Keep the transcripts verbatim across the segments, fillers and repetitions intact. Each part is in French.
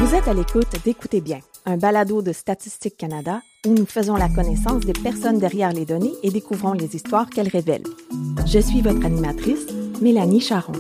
Vous êtes à l'écoute d'Écoutez bien, un balado de Statistique Canada où nous faisons la connaissance des personnes derrière les données et découvrons les histoires qu'elles révèlent. Je suis votre animatrice, Mélanie Charon.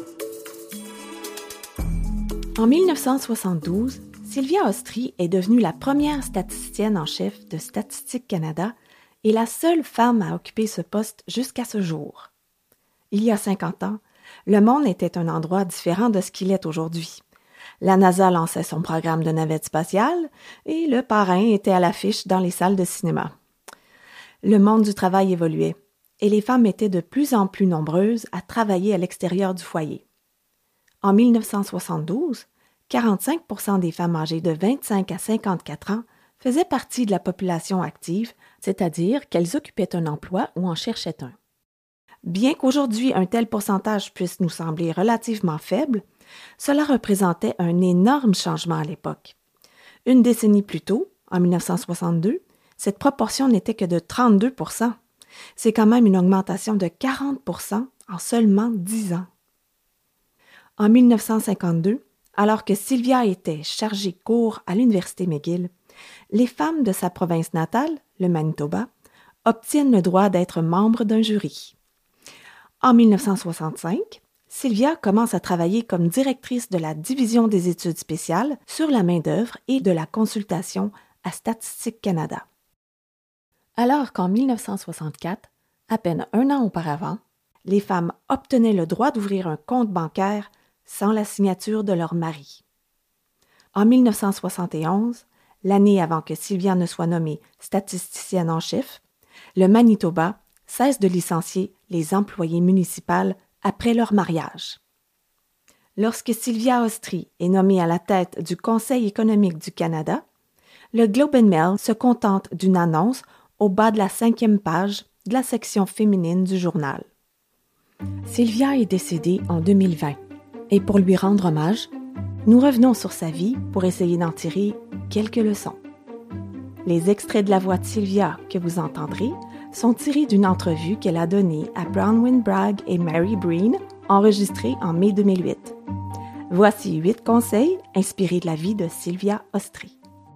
En mille neuf cent soixante-douze, Sylvia Ostry est devenue la première statisticienne en chef de Statistique Canada et la seule femme à occuper ce poste jusqu'à ce jour. Il y a cinquante ans, le monde était un endroit différent de ce qu'il est aujourd'hui. La NASA lançait son programme de navette spatiale et le parrain était à l'affiche dans les salles de cinéma. Le monde du travail évoluait et les femmes étaient de plus en plus nombreuses à travailler à l'extérieur du foyer. En mille neuf cent soixante-douze, quarante-cinq pour cent des femmes âgées de vingt-cinq à cinquante-quatre ans faisaient partie de la population active, c'est-à-dire qu'elles occupaient un emploi ou en cherchaient un. Bien qu'aujourd'hui un tel pourcentage puisse nous sembler relativement faible, cela représentait un énorme changement à l'époque. Une décennie plus tôt, en mille neuf cent soixante-deux, cette proportion n'était que de trente-deux pour cent. C'est quand même une augmentation de quarante pour cent en seulement dix ans. En mille neuf cent cinquante-deux, alors que Sylvia était chargée cours à l'Université McGill, les femmes de sa province natale, le Manitoba, obtiennent le droit d'être membres d'un jury. En mille neuf cent soixante-cinq, Sylvia commence à travailler comme directrice de la division des études spéciales sur la main-d'œuvre et de la consultation à Statistique Canada. Alors qu'en mille neuf cent soixante-quatre, à peine un an auparavant, les femmes obtenaient le droit d'ouvrir un compte bancaire sans la signature de leur mari. En mille neuf cent soixante et onze, l'année avant que Sylvia ne soit nommée statisticienne en chef, le Manitoba cesse de licencier les employées municipales après leur mariage. Lorsque Sylvia Ostry est nommée à la tête du Conseil économique du Canada, le Globe and Mail se contente d'une annonce au bas de la cinquième page de la section féminine du journal. Sylvia est décédée en deux mille vingt et pour lui rendre hommage, nous revenons sur sa vie pour essayer d'en tirer quelques leçons. Les extraits de la voix de Sylvia que vous entendrez sont tirés d'une entrevue qu'elle a donnée à Bronwyn Bragg et Mary Breen, enregistrée en mai deux mille huit. Voici huit conseils inspirés de la vie de Sylvia Ostry.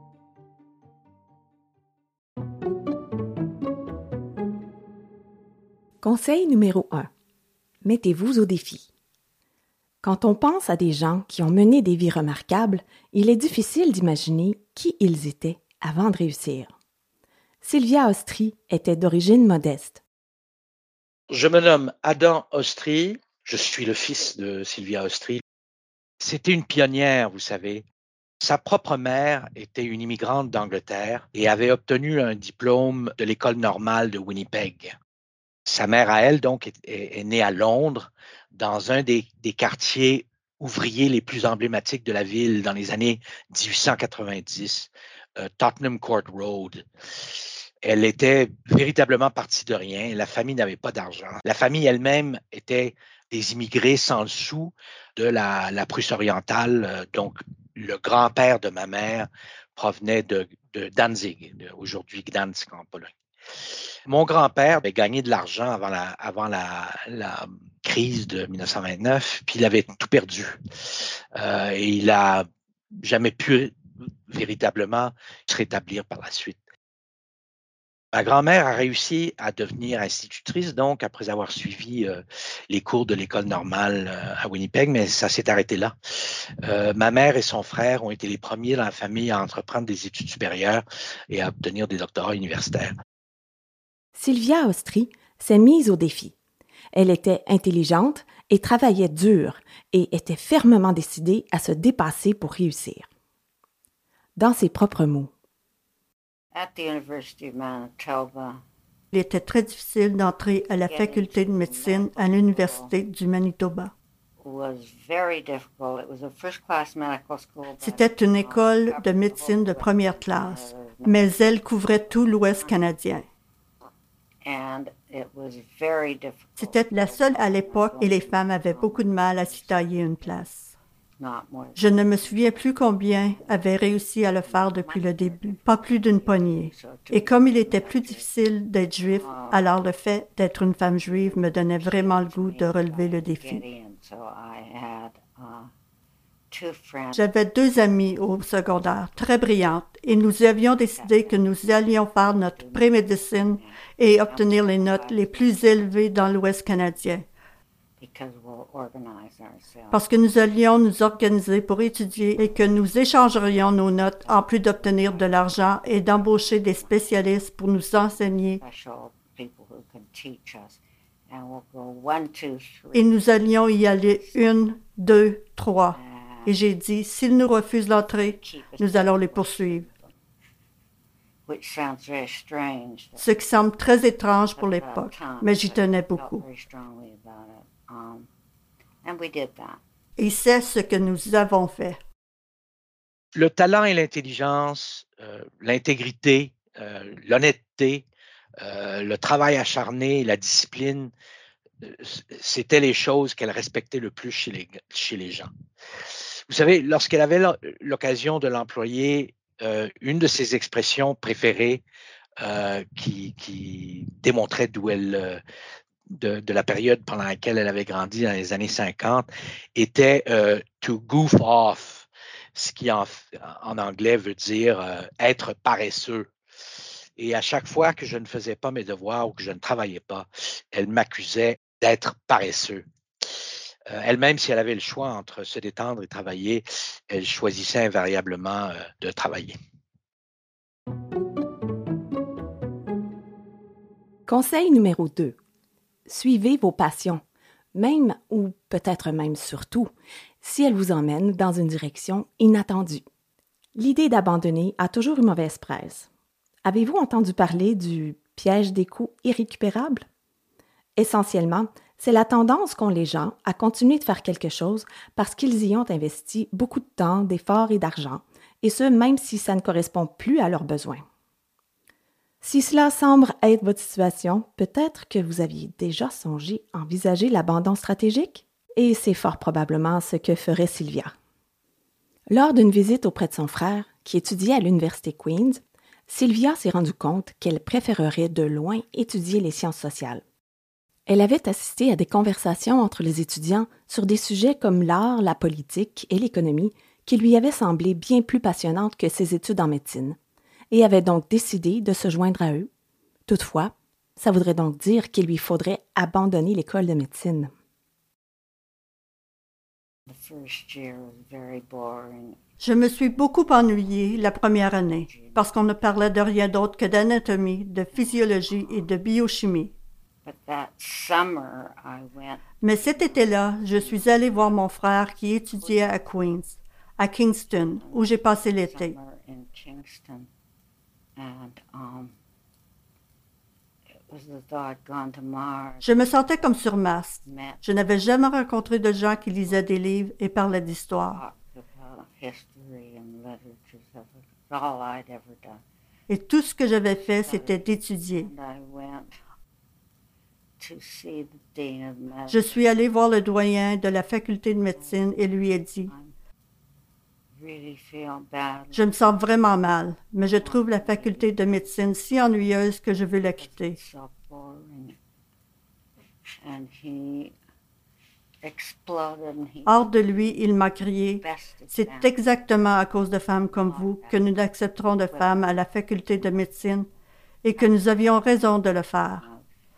Conseil numéro un. Mettez-vous au défi. Quand on pense à des gens qui ont mené des vies remarquables, il est difficile d'imaginer qui ils étaient avant de réussir. Sylvia Ostry était d'origine modeste. Je me nomme Adam Ostry, je suis le fils de Sylvia Ostry. C'était une pionnière, vous savez. Sa propre mère était une immigrante d'Angleterre et avait obtenu un diplôme de l'école normale de Winnipeg. Sa mère à elle, donc, est, est, est née à Londres, dans un des, des quartiers ouvriers les plus emblématiques de la ville dans les années dix-huit cent quatre-vingt-dix, euh, Tottenham Court Road. Elle était véritablement partie de rien. La famille n'avait pas d'argent. La famille elle-même était des immigrés sans le sou de la, la Prusse orientale. Donc, le grand-père de ma mère provenait de, de Danzig, de, aujourd'hui Gdansk en Pologne. Mon grand-père avait gagné de l'argent avant la, avant la, la crise de mille neuf cent vingt-neuf, puis il avait tout perdu. Euh, et il n'a jamais pu véritablement se rétablir par la suite. Ma grand-mère a réussi à devenir institutrice, donc, après avoir suivi euh, les cours de l'école normale euh, à Winnipeg, mais ça s'est arrêté là. Euh, ma mère et son frère ont été les premiers dans la famille à entreprendre des études supérieures et à obtenir des doctorats universitaires. Sylvia Ostry s'est mise au défi. Elle était intelligente et travaillait dur et était fermement décidée à se dépasser pour réussir. Dans ses propres mots. At the University of Manitoba, il était très difficile d'entrer à la faculté de médecine à l'Université du Manitoba. C'était une école de médecine de première classe, mais elle couvrait tout l'Ouest canadien. C'était la seule à l'époque et les femmes avaient beaucoup de mal à s'y tailler une place. Je ne me souviens plus combien avaient réussi à le faire depuis le début, pas plus d'une poignée. Et comme il était plus difficile d'être juif, alors le fait d'être une femme juive me donnait vraiment le goût de relever le défi. J'avais deux amies au secondaire, très brillantes, et nous avions décidé que nous allions faire notre pré-médecine et obtenir les notes les plus élevées dans l'Ouest canadien. Parce que nous allions nous organiser pour étudier et que nous échangerions nos notes en plus d'obtenir de l'argent et d'embaucher des spécialistes pour nous enseigner. Et nous allions y aller une, deux, trois. Et j'ai dit, s'ils nous refusent l'entrée, nous allons les poursuivre. Ce qui semble très étrange pour l'époque, mais j'y tenais beaucoup. Et c'est ce que nous avons fait. Le talent et l'intelligence, euh, l'intégrité, euh, l'honnêteté, euh, le travail acharné, la discipline, euh, c'était les choses qu'elle respectait le plus chez les, chez les gens. Vous savez, lorsqu'elle avait l'occasion de l'employer, euh, une de ses expressions préférées euh, qui, qui démontrait d'où elle, euh, de, de la période pendant laquelle elle avait grandi dans les années cinquante, était euh, « to goof off », ce qui en, en anglais veut dire euh, être paresseux. Et à chaque fois que je ne faisais pas mes devoirs ou que je ne travaillais pas, elle m'accusait d'être paresseux. Euh, elle-même, si elle avait le choix entre se détendre et travailler, elle choisissait invariablement euh, de travailler. Conseil numéro deux. Suivez vos passions, même ou peut-être même surtout, si elles vous emmènent dans une direction inattendue. L'idée d'abandonner a toujours une mauvaise presse. Avez-vous entendu parler du piège des coûts irrécupérables? Essentiellement, c'est la tendance qu'ont les gens à continuer de faire quelque chose parce qu'ils y ont investi beaucoup de temps, d'efforts et d'argent, et ce, même si ça ne correspond plus à leurs besoins. Si cela semble être votre situation, peut-être que vous aviez déjà songé à envisager l'abandon stratégique? Et c'est fort probablement ce que ferait Sylvia. Lors d'une visite auprès de son frère, qui étudiait à l'Université Queen's, Sylvia s'est rendue compte qu'elle préférerait de loin étudier les sciences sociales. Elle avait assisté à des conversations entre les étudiants sur des sujets comme l'art, la politique et l'économie qui lui avaient semblé bien plus passionnantes que ses études en médecine, et avait donc décidé de se joindre à eux. Toutefois, ça voudrait donc dire qu'il lui faudrait abandonner l'école de médecine. Je me suis beaucoup ennuyée la première année parce qu'on ne parlait de rien d'autre que d'anatomie, de physiologie et de biochimie. Mais cet été-là, je suis allée voir mon frère qui étudiait à Queen's, à Kingston, où j'ai passé l'été. Je me sentais comme sur Mars. Je n'avais jamais rencontré de gens qui lisaient des livres et parlaient d'histoire. Et tout ce que j'avais fait, c'était d'étudier. Je suis allée voir le doyen de la faculté de médecine et lui ai dit « Je me sens vraiment mal, mais je trouve la faculté de médecine si ennuyeuse que je veux la quitter. » Hors de lui, il m'a crié « C'est exactement à cause de femmes comme vous que nous accepterons de femmes à la faculté de médecine et que nous avions raison de le faire. »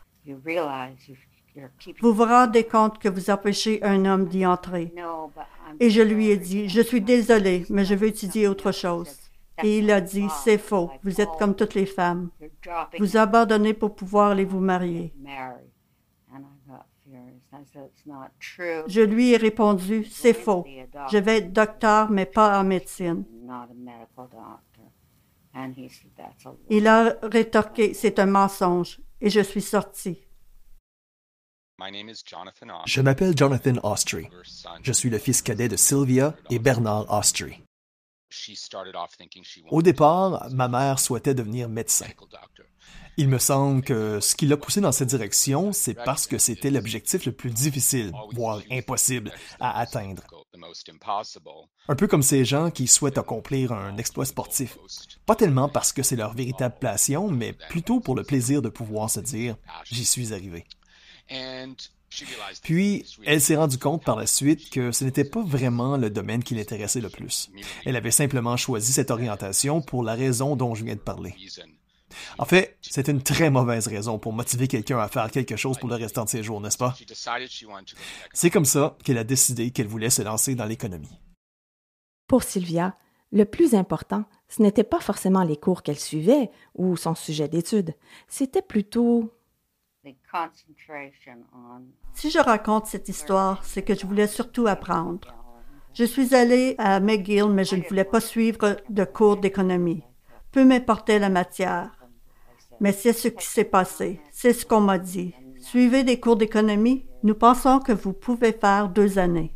Vous vous rendez compte que vous empêchez un homme d'y entrer. Et je lui ai dit, je suis désolée, mais je veux étudier autre chose. Et il a dit, c'est faux, vous êtes comme toutes les femmes. Vous abandonnez pour pouvoir aller vous marier. Je lui ai répondu, c'est faux. Je vais être docteur, mais pas en médecine. Il a rétorqué, c'est un mensonge. Et je suis sortie. Je m'appelle Jonathan Austrie. Je suis le fils cadet de Sylvia et Bernard Austrie. Au départ, ma mère souhaitait devenir médecin. Il me semble que ce qui l'a poussé dans cette direction, c'est parce que c'était l'objectif le plus difficile, voire impossible, à atteindre. Un peu comme ces gens qui souhaitent accomplir un exploit sportif. Pas tellement parce que c'est leur véritable passion, mais plutôt pour le plaisir de pouvoir se dire « j'y suis arrivé ». Puis, elle s'est rendue compte par la suite que ce n'était pas vraiment le domaine qui l'intéressait le plus. Elle avait simplement choisi cette orientation pour la raison dont je viens de parler. En fait, c'est une très mauvaise raison pour motiver quelqu'un à faire quelque chose pour le restant de ses jours, n'est-ce pas? C'est comme ça qu'elle a décidé qu'elle voulait se lancer dans l'économie. Pour Sylvia, le plus important, ce n'était pas forcément les cours qu'elle suivait ou son sujet d'étude, c'était plutôt... Si je raconte cette histoire, c'est que je voulais surtout apprendre. Je suis allée à McGill, mais je ne voulais pas suivre de cours d'économie. Peu m'importait la matière. Mais c'est ce qui s'est passé. C'est ce qu'on m'a dit. Suivez des cours d'économie. Nous pensons que vous pouvez faire deux années.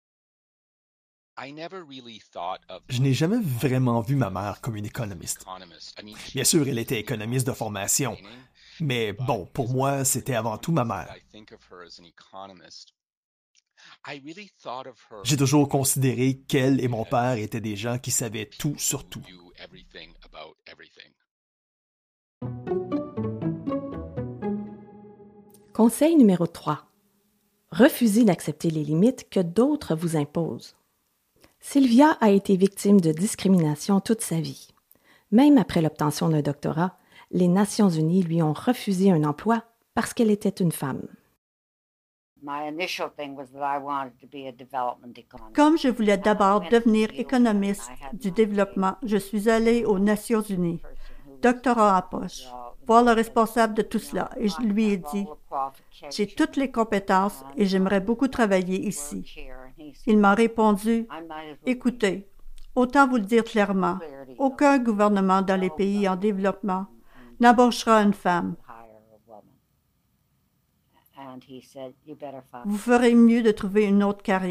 Je n'ai jamais vraiment vu ma mère comme une économiste. Bien sûr, elle était économiste de formation. Mais bon, pour moi, c'était avant tout ma mère. J'ai toujours considéré qu'elle et mon père étaient des gens qui savaient tout sur tout. Conseil numéro trois. Refusez d'accepter les limites que d'autres vous imposent. Sylvia a été victime de discrimination toute sa vie. Même après l'obtention d'un doctorat, les Nations unies lui ont refusé un emploi parce qu'elle était une femme. Comme je voulais d'abord devenir économiste du développement, je suis allée aux Nations unies, doctorat en poche, voir le responsable de tout cela, et je lui ai dit « J'ai toutes les compétences et j'aimerais beaucoup travailler ici. » Il m'a répondu « Écoutez, autant vous le dire clairement, aucun gouvernement dans les pays en développement n'embauchera une femme. Vous ferez mieux de trouver une autre carrière. »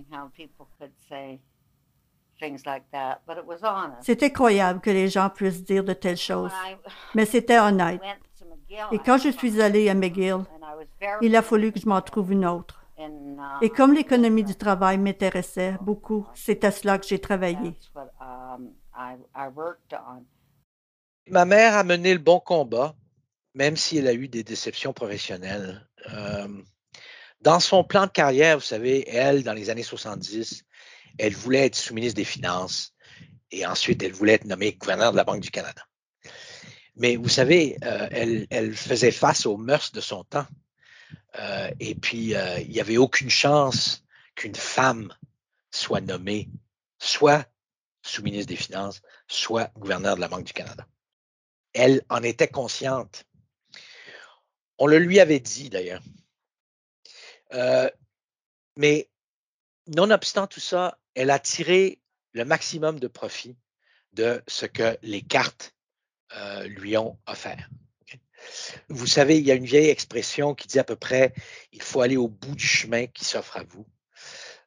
C'est incroyable que les gens puissent dire de telles choses, mais c'était honnête. Et quand je suis allée à McGill, il a fallu que je m'en trouve une autre. Et comme l'économie du travail m'intéressait beaucoup, c'est à cela que j'ai travaillé. Ma mère a mené le bon combat, même si elle a eu des déceptions professionnelles. Euh, dans son plan de carrière, vous savez, elle, dans les années soixante-dix, elle voulait être sous-ministre des Finances et ensuite elle voulait être nommée gouverneur de la Banque du Canada. Mais vous savez, euh, elle, elle faisait face aux mœurs de son temps. Euh, et puis, euh, il n'y avait aucune chance qu'une femme soit nommée soit sous-ministre des Finances, soit gouverneur de la Banque du Canada. Elle en était consciente. On le lui avait dit, d'ailleurs. Euh, mais nonobstant tout ça, elle a tiré le maximum de profit de ce que les cartes euh, lui ont offert. Vous savez, il y a une vieille expression qui dit à peu près « il faut aller au bout du chemin qui s'offre à vous euh, ».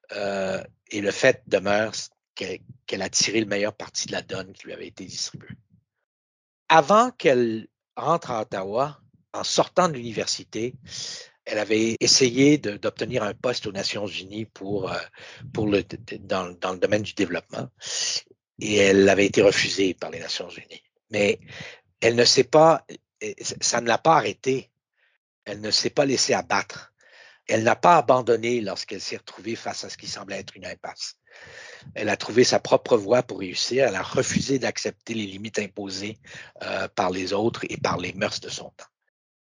Et le fait demeure qu'elle, qu'elle a tiré le meilleur parti de la donne qui lui avait été distribuée. Avant qu'elle rentre à Ottawa, en sortant de l'université, elle avait essayé de, d'obtenir un poste aux Nations unies pour, euh, pour le, dans, dans le domaine du développement et elle avait été refusée par les Nations unies. Mais elle ne s'est pas, ça ne l'a pas arrêtée, elle ne s'est pas laissée abattre. Elle n'a pas abandonné lorsqu'elle s'est retrouvée face à ce qui semblait être une impasse. Elle a trouvé sa propre voie pour réussir, elle a refusé d'accepter les limites imposées euh, par les autres et par les mœurs de son temps.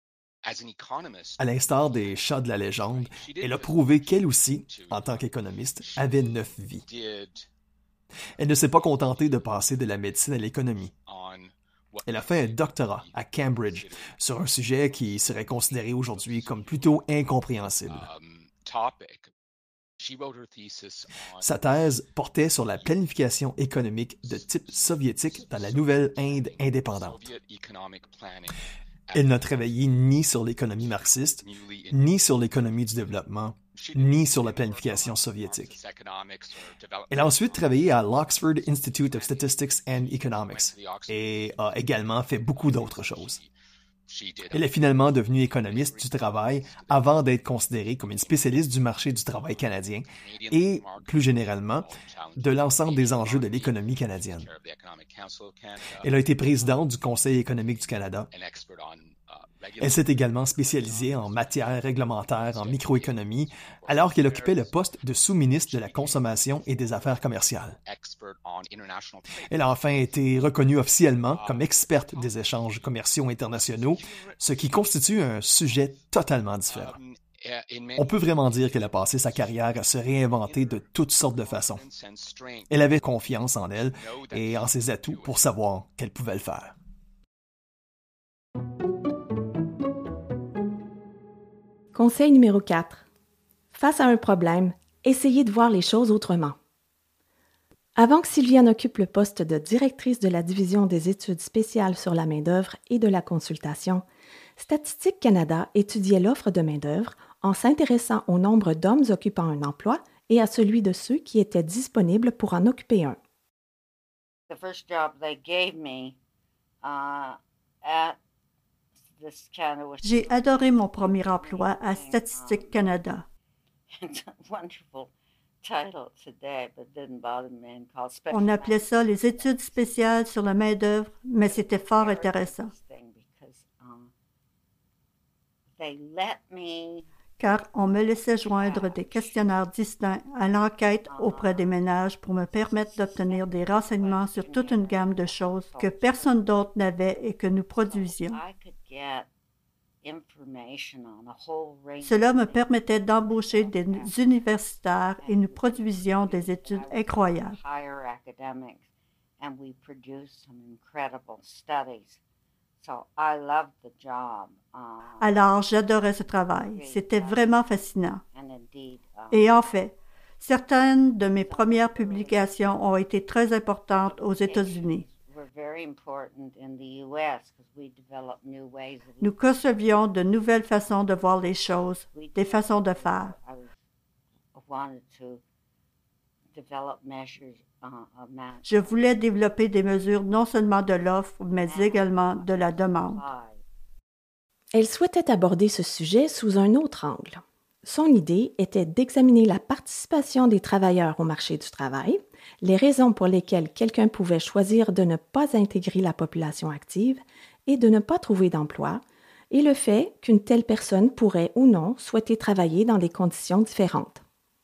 À l'instar des chats de la légende, elle a prouvé qu'elle aussi, en tant qu'économiste, avait neuf vies. Elle ne s'est pas contentée de passer de la médecine à l'économie. Elle a fait un doctorat à Cambridge sur un sujet qui serait considéré aujourd'hui comme plutôt incompréhensible. Sa thèse portait sur la planification économique de type soviétique dans la nouvelle Inde indépendante. Elle n'a travaillé ni sur l'économie marxiste, ni sur l'économie du développement, ni sur la planification soviétique. Elle a ensuite travaillé à l'Oxford Institute of Statistics and Economics et a également fait beaucoup d'autres choses. Elle est finalement devenue économiste du travail avant d'être considérée comme une spécialiste du marché du travail canadien et, plus généralement, de l'ensemble des enjeux de l'économie canadienne. Elle a été présidente du Conseil économique du Canada Elle s'est également spécialisée en matière réglementaire en microéconomie, alors qu'elle occupait le poste de sous-ministre de la Consommation et des Affaires commerciales. Elle a enfin été reconnue officiellement comme experte des échanges commerciaux internationaux, ce qui constitue un sujet totalement différent. On peut vraiment dire qu'elle a passé sa carrière à se réinventer de toutes sortes de façons. Elle avait confiance en elle et en ses atouts pour savoir qu'elle pouvait le faire. Conseil numéro quatre. Face à un problème, essayez de voir les choses autrement. Avant que Sylvia n'occupe le poste de directrice de la division des études spéciales sur la main-d'œuvre et de la consultation, Statistique Canada étudiait l'offre de main-d'œuvre en s'intéressant au nombre d'hommes occupant un emploi et à celui de ceux qui étaient disponibles pour en occuper un. The first job they gave me uh, at this Canada was J'ai adoré mon premier emploi à Statistique Canada. It's a wonderful title today, but didn't bother me and called On appelait ça les études spéciales sur la main-d'œuvre, mais c'était fort intéressant. Because, um, they let me Car on me laissait joindre des questionnaires distincts à l'enquête auprès des ménages pour me permettre d'obtenir des renseignements sur toute une gamme de choses que personne d'autre n'avait et que nous produisions. Cela me permettait d'embaucher des universitaires et nous produisions des études incroyables. Alors, j'adorais ce travail. C'était vraiment fascinant. Et en fait, certaines de mes premières publications ont été très importantes aux États-Unis. Nous concevions de nouvelles façons de voir les choses, des façons de faire. Je voulais développer des mesures non seulement de l'offre, mais également de la demande. Elle souhaitait aborder ce sujet sous un autre angle. Son idée était d'examiner la participation des travailleurs au marché du travail, les raisons pour lesquelles quelqu'un pouvait choisir de ne pas intégrer la population active et de ne pas trouver d'emploi, et le fait qu'une telle personne pourrait ou non souhaiter travailler dans des conditions différentes.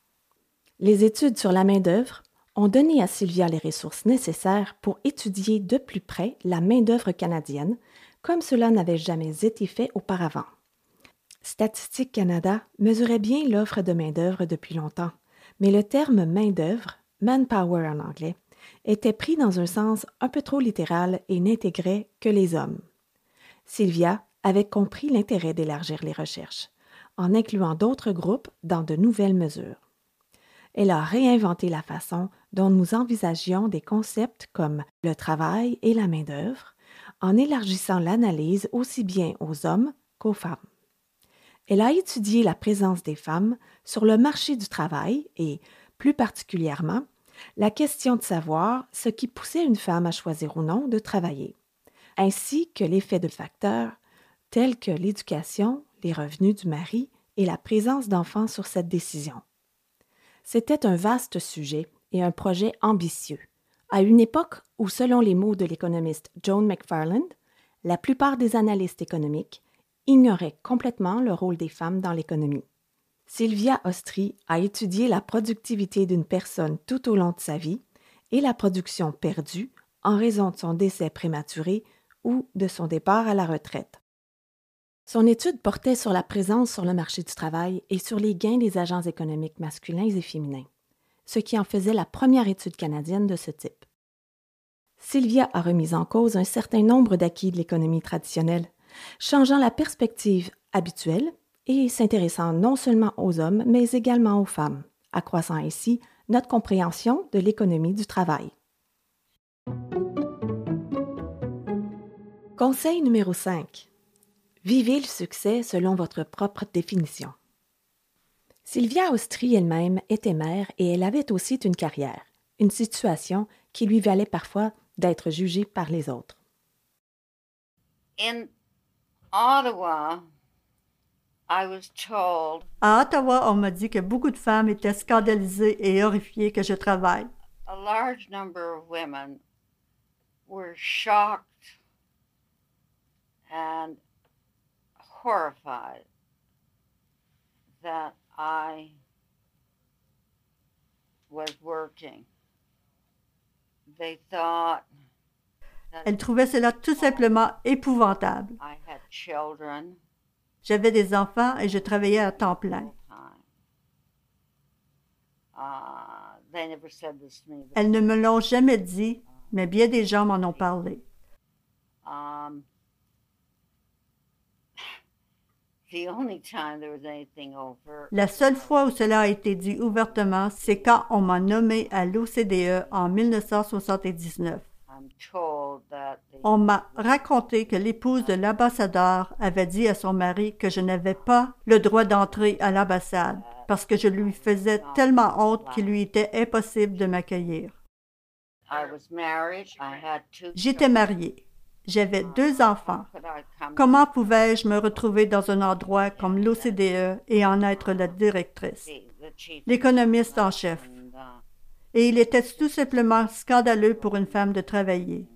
Les études sur la main-d'œuvre ont donné à Sylvia les ressources nécessaires pour étudier de plus près la main-d'œuvre canadienne, comme cela n'avait jamais été fait auparavant. Statistique Canada mesurait bien l'offre de main-d'œuvre depuis longtemps, mais le terme main-d'œuvre, manpower en anglais, était pris dans un sens un peu trop littéral et n'intégrait que les hommes. Sylvia avait compris l'intérêt d'élargir les recherches, en incluant d'autres groupes dans de nouvelles mesures. Elle a réinventé la façon dont nous envisagions des concepts comme le travail et la main-d'œuvre, en élargissant l'analyse aussi bien aux hommes qu'aux femmes. Elle a étudié la présence des femmes sur le marché du travail et, plus particulièrement, la question de savoir ce qui poussait une femme à choisir ou non de travailler, ainsi que l'effet de facteurs tels que l'éducation, les revenus du mari et la présence d'enfants sur cette décision. C'était un vaste sujet et un projet ambitieux, à une époque où, selon les mots de l'économiste Joan McFarland, la plupart des analystes économiques ignoraient complètement le rôle des femmes dans l'économie. Sylvia Ostry a étudié la productivité d'une personne tout au long de sa vie et la production perdue en raison de son décès prématuré ou de son départ à la retraite. Son étude portait sur la présence sur le marché du travail et sur les gains des agents économiques masculins et féminins, ce qui en faisait la première étude canadienne de ce type. Sylvia a remis en cause un certain nombre d'acquis de l'économie traditionnelle, changeant la perspective habituelle et s'intéressant non seulement aux hommes, mais également aux femmes, accroissant ainsi notre compréhension de l'économie du travail. Conseil numéro cinq. Vivez le succès selon votre propre définition. Sylvia Ostry elle-même était mère et elle avait aussi une carrière, une situation qui lui valait parfois d'être jugée par les autres. In Ottawa, I was told À Ottawa, on m'a dit que beaucoup de femmes étaient scandalisées et horrifiées que je travaille. a large number of women were shocked and horrified that I was working. They thought that Elle trouvait cela tout simplement épouvantable. I had children. J'avais des enfants et je travaillais à temps plein. Uh, they never said this to me. Elles ne me l'ont jamais dit, mais bien des gens m'en ont parlé. Um, the only time there was anything over. La seule fois où cela a été dit ouvertement, c'est quand on m'a nommé à l'O C D E en mille neuf cent soixante-dix-neuf. I'm told that the, On m'a raconté que l'épouse de l'ambassadeur avait dit à son mari que je n'avais pas le droit d'entrer à l'ambassade parce que je lui faisais tellement honte qu'il lui était impossible de m'accueillir. I was married. I had two J'étais mariée. J'avais deux enfants. Could I come Comment pouvais-je me retrouver dans un endroit comme l'O C D E et en être la directrice, see the chief? l'économiste en chef? And, uh, Et il était tout simplement scandaleux pour une femme de travailler.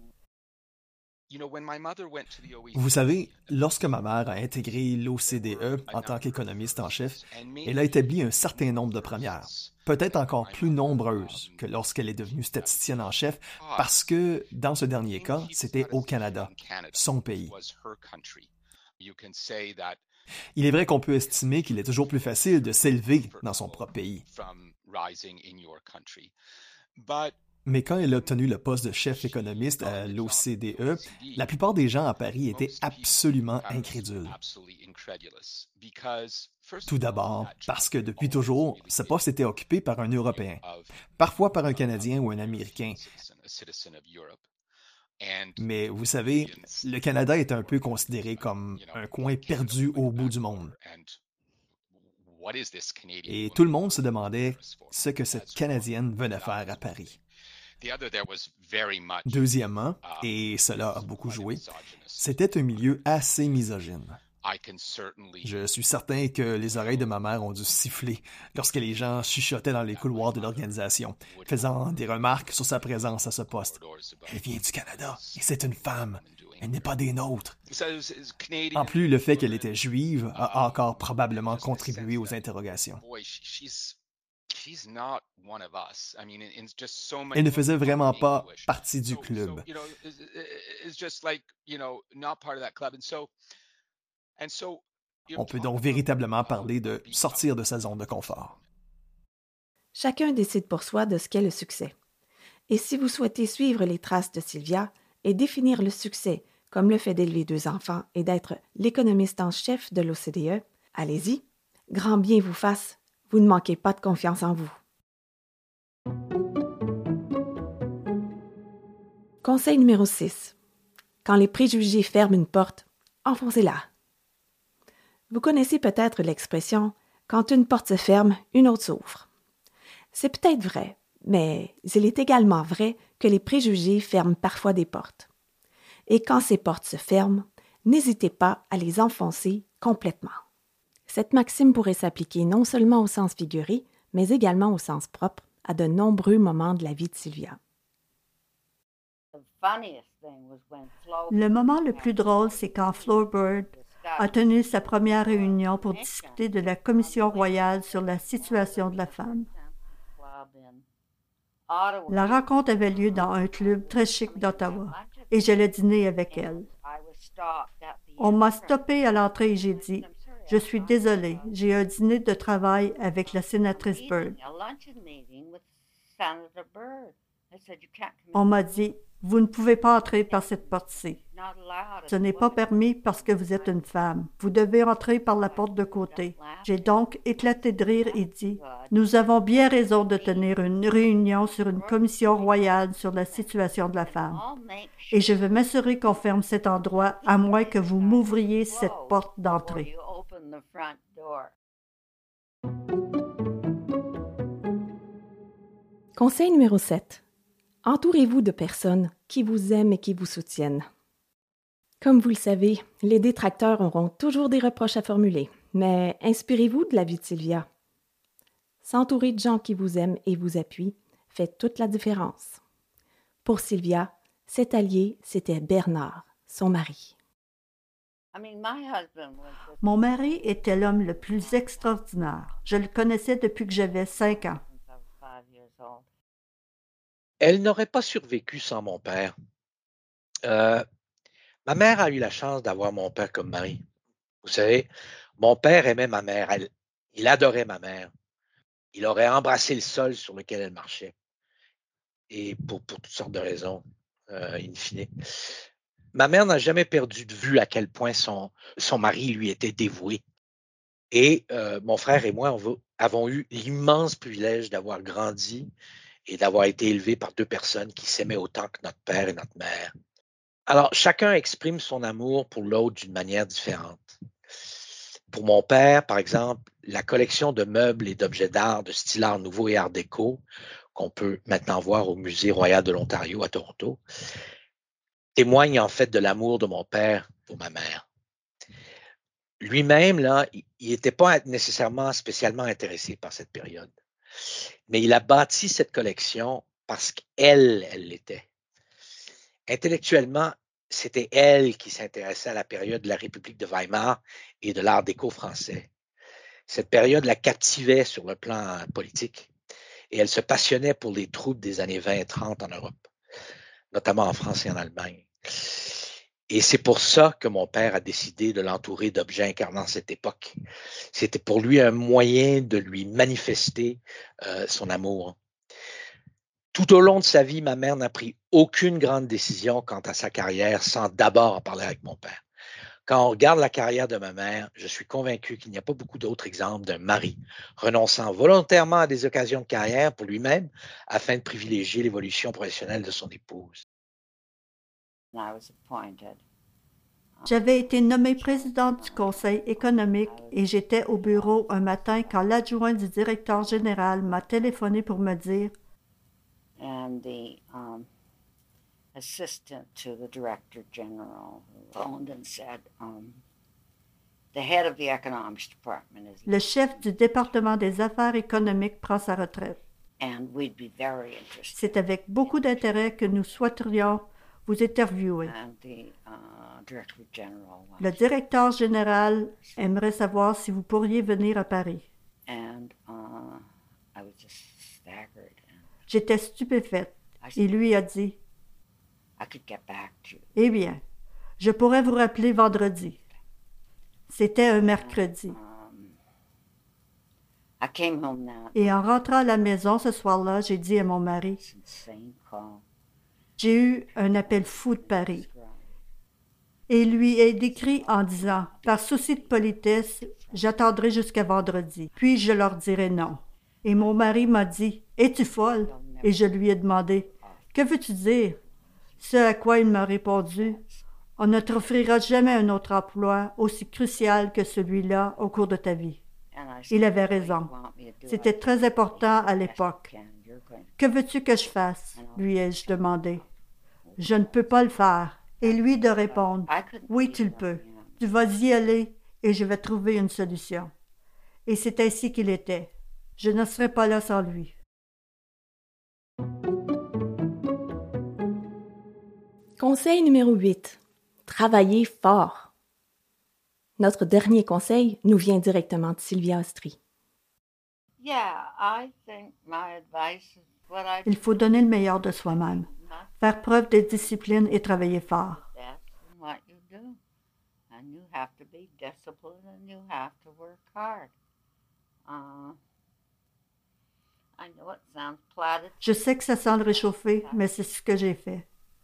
Vous savez, lorsque ma mère a intégré l'O C D E en tant qu'économiste en chef, elle a établi un certain nombre de premières, peut-être encore plus nombreuses que lorsqu'elle est devenue statisticienne en chef, parce que, dans ce dernier cas, c'était au Canada, son pays. Il est vrai qu'on peut estimer qu'il est toujours plus facile de s'élever dans son propre pays. Mais quand elle a obtenu le poste de chef économiste à l'O C D E, la plupart des gens à Paris étaient absolument incrédules. Tout d'abord, parce que depuis toujours, ce poste était occupé par un Européen, parfois par un Canadien ou un Américain. Mais vous savez, le Canada est un peu considéré comme un coin perdu au bout du monde. Et tout le monde se demandait ce que cette Canadienne venait faire à Paris. Deuxièmement, et cela a beaucoup joué, c'était un milieu assez misogyne. Je suis certain que les oreilles de ma mère ont dû siffler lorsque les gens chuchotaient dans les couloirs de l'organisation, faisant des remarques sur sa présence à ce poste. Elle vient du Canada et c'est une femme. Elle n'est pas des nôtres. En plus, le fait qu'elle était juive a encore probablement contribué aux interrogations. Elle ne faisait vraiment pas partie du club. On peut donc véritablement parler de sortir de sa zone de confort. Chacun décide pour soi de ce qu'est le succès. Et si vous souhaitez suivre les traces de Sylvia et définir le succès comme le fait d'élever deux enfants et d'être l'économiste en chef de l'O C D E, allez-y, grand bien vous fasse, vous ne manquez pas de confiance en vous. Conseil numéro six. Quand les préjugés ferment une porte, enfoncez-la. Vous connaissez peut-être l'expression « quand une porte se ferme, une autre s'ouvre ». C'est peut-être vrai, mais il est également vrai que les préjugés ferment parfois des portes. Et quand ces portes se ferment, n'hésitez pas à les enfoncer complètement. Cette maxime pourrait s'appliquer non seulement au sens figuré, mais également au sens propre, à de nombreux moments de la vie de Sylvia. Le moment le plus drôle, c'est quand Flora Bird a tenu sa première réunion pour discuter de la Commission royale sur la situation de la femme. La rencontre avait lieu dans un club très chic d'Ottawa et j'allais dîner avec elle. On m'a stoppé à l'entrée et j'ai dit « Je suis désolée, j'ai un dîner de travail avec la sénatrice Bird. » On m'a dit « Vous ne pouvez pas entrer par cette porte-ci. Ce n'est pas permis parce que vous êtes une femme. Vous devez entrer par la porte de côté. » J'ai donc éclaté de rire et dit « Nous avons bien raison de tenir une réunion sur une commission royale sur la situation de la femme. Et je veux m'assurer qu'on ferme cet endroit à moins que vous m'ouvriez cette porte d'entrée. » Conseil numéro sept. Entourez-vous de personnes qui vous aiment et qui vous soutiennent. Comme vous le savez, les détracteurs auront toujours des reproches à formuler, mais inspirez-vous de la vie de Sylvia. S'entourer de gens qui vous aiment et vous appuient fait toute la différence. Pour Sylvia, cet allié, c'était Bernard, son mari. Mon mari était l'homme le plus extraordinaire. Je le connaissais depuis que j'avais cinq ans. Elle n'aurait pas survécu sans mon père. Euh, ma mère a eu la chance d'avoir mon père comme mari. Vous savez, mon père aimait ma mère. Elle, il adorait ma mère. Il aurait embrassé le sol sur lequel elle marchait. Et pour, pour toutes sortes de raisons, euh, in fine. Ma mère n'a jamais perdu de vue à quel point son, son mari lui était dévoué. Et euh, mon frère et moi on avons eu l'immense privilège d'avoir grandi et d'avoir été élevés par deux personnes qui s'aimaient autant que notre père et notre mère. Alors, chacun exprime son amour pour l'autre d'une manière différente. Pour mon père, par exemple, la collection de meubles et d'objets d'art de style art nouveau et art déco qu'on peut maintenant voir au Musée royal de l'Ontario à Toronto témoigne en fait de l'amour de mon père pour ma mère. Lui-même, là, il n'était pas nécessairement spécialement intéressé par cette période. Mais il a bâti cette collection parce qu'elle, elle l'était. Intellectuellement, c'était elle qui s'intéressait à la période de la République de Weimar et de l'art déco français. Cette période la captivait sur le plan politique et elle se passionnait pour les troubles des années vingt et trente en Europe, notamment en France et en Allemagne. Et c'est pour ça que mon père a décidé de l'entourer d'objets incarnant cette époque. C'était pour lui un moyen de lui manifester euh, son amour. Tout au long de sa vie, ma mère n'a pris aucune grande décision quant à sa carrière sans d'abord en parler avec mon père. Quand on regarde la carrière de ma mère, je suis convaincu qu'il n'y a pas beaucoup d'autres exemples d'un mari renonçant volontairement à des occasions de carrière pour lui-même afin de privilégier l'évolution professionnelle de son épouse. J'avais été nommée présidente du Conseil économique et j'étais au bureau un matin quand l'adjoint du directeur général m'a téléphoné pour me dire And the um, assistant to the director general phoned and said, um, the head of the economics department is... Le chef du département des affaires économiques prend sa retraite. And we'd be very interested. C'est avec beaucoup d'intérêt que nous souhaiterions vous interviewer. And the, uh, director general wants... Le directeur général aimerait savoir si vous pourriez venir à Paris. And uh, I was just staggered. J'étais stupéfaite. Il lui a dit, « Eh bien, je pourrais vous rappeler vendredi. » C'était un mercredi. Et en rentrant à la maison ce soir-là, j'ai dit à mon mari, « J'ai eu un appel fou de Paris. » Et il lui ai décrit en disant, « Par souci de politesse, j'attendrai jusqu'à vendredi, puis je leur dirai non. » Et mon mari m'a dit, « Es-tu folle? » Et je lui ai demandé, « Que veux-tu dire? » Ce à quoi il m'a répondu, « On ne t'offrira jamais un autre emploi aussi crucial que celui-là au cours de ta vie. » Il avait raison. C'était très important à l'époque. « Que veux-tu que je fasse? » lui ai-je demandé. « Je ne peux pas le faire. » Et lui de répondre, « Oui, tu le peux. Tu vas y aller et je vais trouver une solution. » Et c'est ainsi qu'il était. Je ne serais pas là sans lui. Conseil numéro huit. Travaillez fort. Notre dernier conseil nous vient directement de Sylvia Ostry. Il faut donner le meilleur de soi-même, faire preuve de discipline et travailler fort. Je sais que ça semble réchauffé, mais c'est ce que j'ai fait.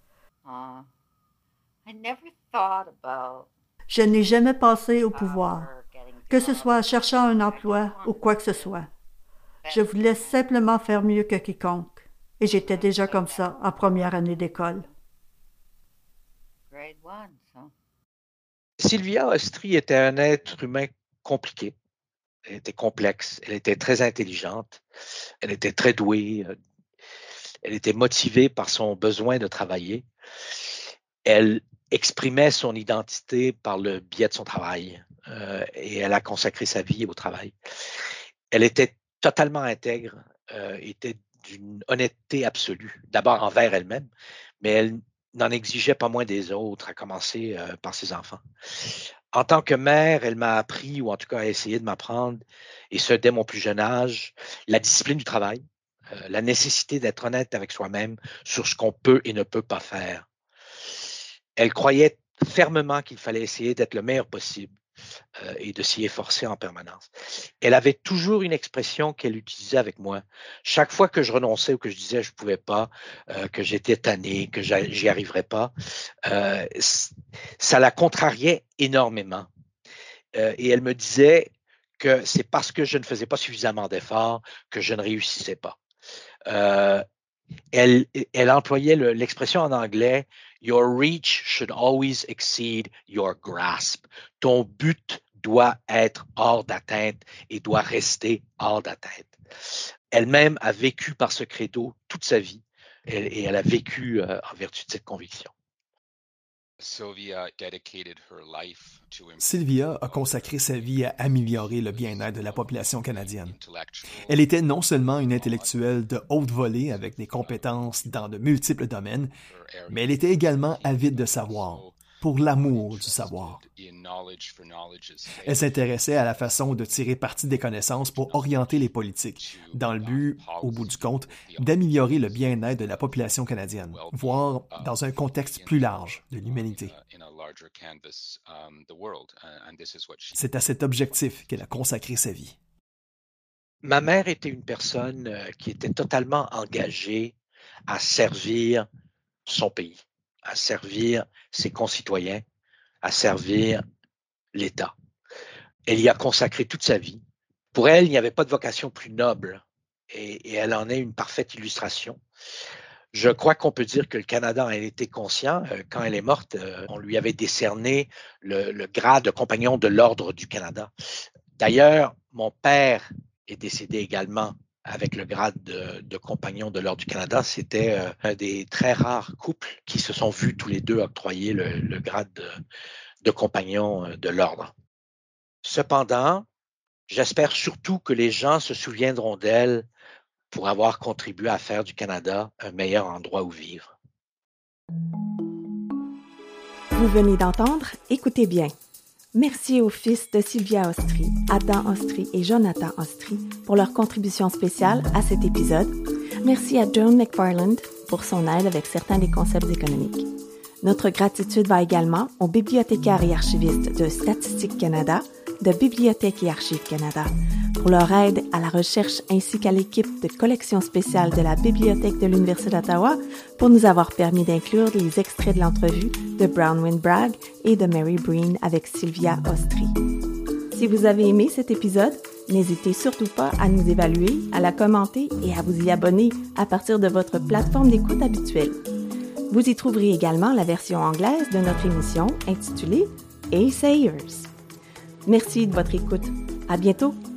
Je n'ai jamais pensé au pouvoir, que ce soit en cherchant un emploi ou quoi que ce soit. Je voulais simplement faire mieux que quiconque, et j'étais déjà comme ça en première année d'école. Sylvia Ostry était un être humain compliqué. Elle était complexe, elle était très intelligente, elle était très douée, elle était motivée par son besoin de travailler. Elle exprimait son identité par le biais de son travail euh, et elle a consacré sa vie au travail. Elle était totalement intègre, euh, était d'une honnêteté absolue, d'abord envers elle-même, mais elle n'en exigeait pas moins des autres, à commencer euh, par ses enfants. En tant que mère, elle m'a appris, ou en tout cas a essayé de m'apprendre, et ce dès mon plus jeune âge, la discipline du travail, euh, la nécessité d'être honnête avec soi-même sur ce qu'on peut et ne peut pas faire. Elle croyait fermement qu'il fallait essayer d'être le meilleur possible euh, et de s'y efforcer en permanence. Elle avait toujours une expression qu'elle utilisait avec moi. Chaque fois que je renonçais ou que je disais que je ne pouvais pas, euh, que j'étais tanné, que j'y arriverais pas, euh, ça la contrariait énormément. Euh, et elle me disait que c'est parce que je ne faisais pas suffisamment d'efforts que je ne réussissais pas. Euh, elle, elle employait le, l'expression en anglais « Your reach should always exceed your grasp ». Ton but doit être hors d'atteinte et doit rester hors d'atteinte. Elle-même a vécu par ce credo toute sa vie et, et elle a vécu euh, en vertu de cette conviction. Sylvia a consacré sa vie à améliorer le bien-être de la population canadienne. Elle était non seulement une intellectuelle de haute volée avec des compétences dans de multiples domaines, mais elle était également avide de savoir, pour l'amour du savoir. Elle s'intéressait à la façon de tirer parti des connaissances pour orienter les politiques, dans le but, au bout du compte, d'améliorer le bien-être de la population canadienne, voire dans un contexte plus large de l'humanité. C'est à cet objectif qu'elle a consacré sa vie. Ma mère était une personne qui était totalement engagée à servir son pays, à servir ses concitoyens, à servir l'État. Elle y a consacré toute sa vie. Pour elle, il n'y avait pas de vocation plus noble et, et elle en est une parfaite illustration. Je crois qu'on peut dire que le Canada en a été conscient. Quand elle est morte, on lui avait décerné le, le grade de compagnon de l'Ordre du Canada. D'ailleurs, mon père est décédé également avec le grade de, de compagnon de l'Ordre du Canada. C'était euh, un des très rares couples qui se sont vus tous les deux octroyer le, le grade de, de compagnon de l'Ordre. Cependant, j'espère surtout que les gens se souviendront d'elle pour avoir contribué à faire du Canada un meilleur endroit où vivre. Vous venez d'entendre « Écoutez bien ». Merci aux fils de Sylvia Ostry, Adam Ostry et Jonathan Ostry pour leur contribution spéciale à cet épisode. Merci à Joan McFarland pour son aide avec certains des concepts économiques. Notre gratitude va également aux bibliothécaires et archivistes de Statistique Canada, de Bibliothèque et Archives Canada, pour leur aide à la recherche ainsi qu'à l'équipe de collection spéciale de la Bibliothèque de l'Université d'Ottawa pour nous avoir permis d'inclure les extraits de l'entrevue de Bronwyn Bragg et de Mary Breen avec Sylvia Ostry. Si vous avez aimé cet épisode, n'hésitez surtout pas à nous évaluer, à la commenter et à vous y abonner à partir de votre plateforme d'écoute habituelle. Vous y trouverez également la version anglaise de notre émission intitulée « Assayers ». Merci de votre écoute. À bientôt!